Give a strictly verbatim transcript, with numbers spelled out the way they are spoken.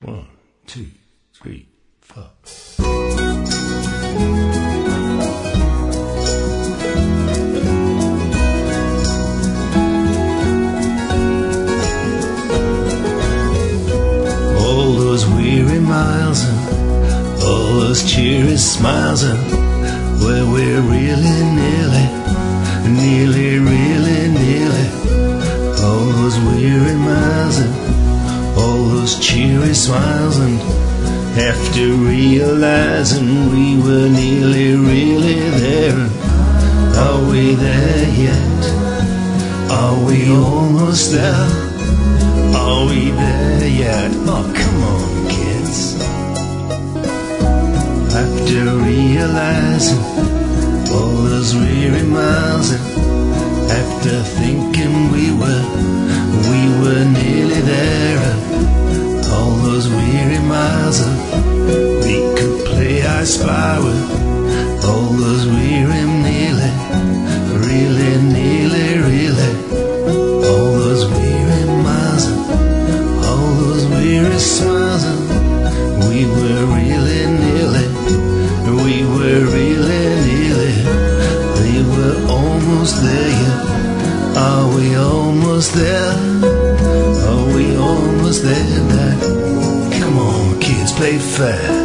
One, two, three, four. All those weary miles and all those cheery smiles and where we're really nearly, nearly, really nearly. All those weary miles and all those cheery smiles, and after realizing we were nearly, really there. Are we there yet? Are we almost there? Are we there yet? Oh, come on, kids. After realizing all those weary miles, and after thinking we were, we were nearly there. All those weary miles of we could play I Spy with. All those weary nearly, really, nearly, really. All those weary miles of all those weary smiles, and we were really nearly, we were really nearly. They were almost there yet. Are we almost there? Are we almost there? Now, come on, kids, play fair.